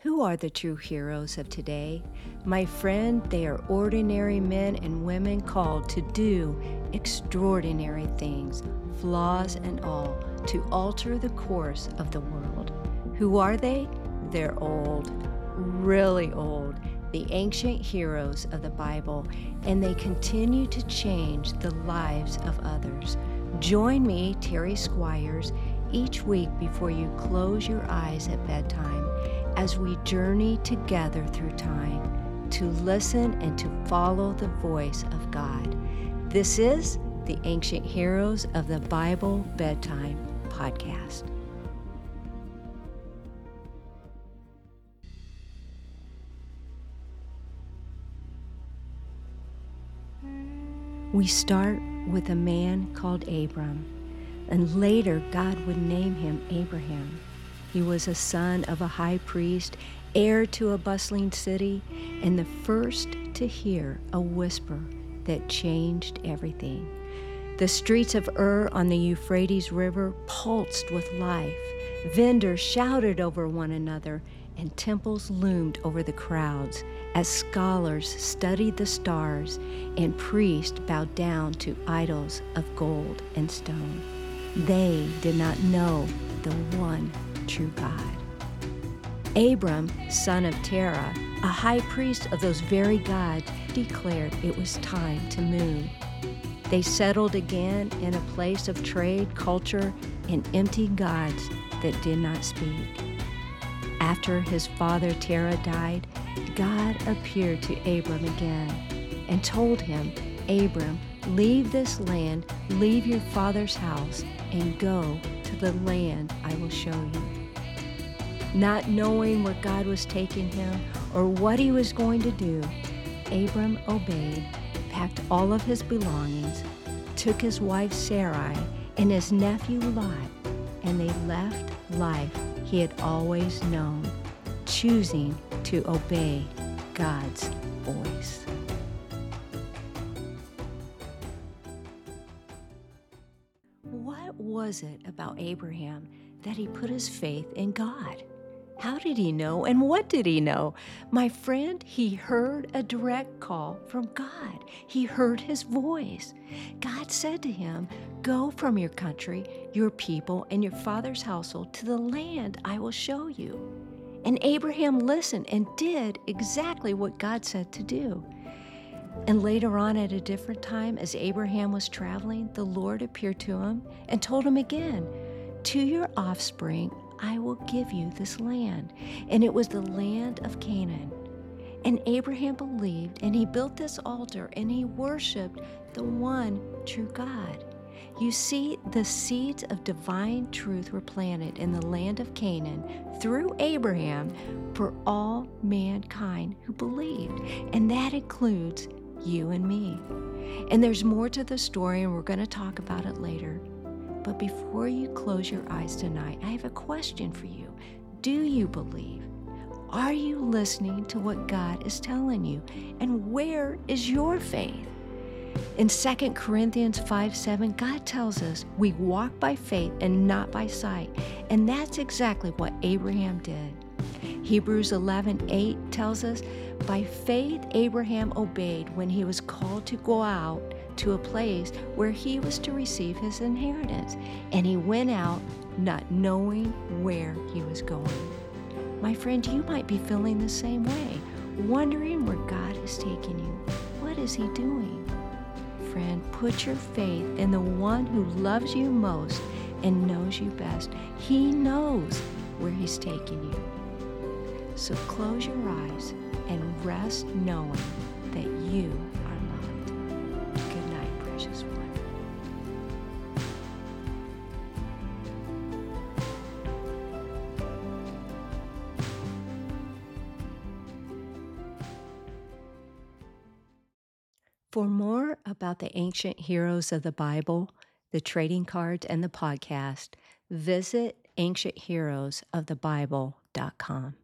Who are the true heroes of today? My friend, they are ordinary men and women called to do extraordinary things, flaws and all, to alter the course of the world. Who are they? They're old, really old, the ancient heroes of the Bible, and they continue to change the lives of others. Join me, Terry Squires, each week before you close your eyes at bedtime as we journey together through time to listen and to follow the voice of God. This is the Ancient Heroes of the Bible Bedtime Podcast. We start with a man called Abram, and later God would name him Abraham. He was a son of a high priest, heir to a bustling city, and the first to hear a whisper that changed everything. The streets of Ur on the Euphrates River pulsed with life. Vendors shouted over one another, and temples loomed over the crowds as scholars studied the stars and priests bowed down to idols of gold and stone. They did not know the one true God. Abram, son of Terah, a high priest of those very gods, declared it was time to move. They settled again in a place of trade, culture, and empty gods that did not speak. After his father Terah died, God appeared to Abram again and told him, Abram, leave this land, leave your father's house, and go to the land I will show you. Not knowing where God was taking him or what he was going to do, Abram obeyed, packed all of his belongings, took his wife Sarai and his nephew Lot, and they left life he had always known, choosing to obey God's voice. What was it about Abraham that he put his faith in God? How did he know, and what did he know? My friend, he heard a direct call from God. He heard his voice. God said to him, go from your country, your people, and your father's household to the land I will show you. And Abraham listened and did exactly what God said to do. And later on at a different time, as Abraham was traveling, the Lord appeared to him and told him again, to your offspring I will give you this land. And it was the land of Canaan. And Abraham believed, and he built this altar, and he worshiped the one true God. You see, the seeds of divine truth were planted in the land of Canaan through Abraham for all mankind who believed. And that includes you and me. And there's more to the story, and we're going to talk about it later. But before you close your eyes tonight, I have a question for you. Do you believe? Are you listening to what God is telling you? And where is your faith? In 2 Corinthians 5:7, God tells us we walk by faith and not by sight. And that's exactly what Abraham did. Hebrews 11:8 tells us, by faith Abraham obeyed when he was called to go out to a place where he was to receive his inheritance. And he went out not knowing where he was going. My friend, you might be feeling the same way, wondering where God is taking you. What is he doing? Friend, put your faith in the one who loves you most and knows you best. He knows where he's taking you. So close your eyes and rest knowing that you are loved. Good night, precious one. For more about the ancient heroes of the Bible, the trading cards, and the podcast, visit ancientheroesofthebible.com.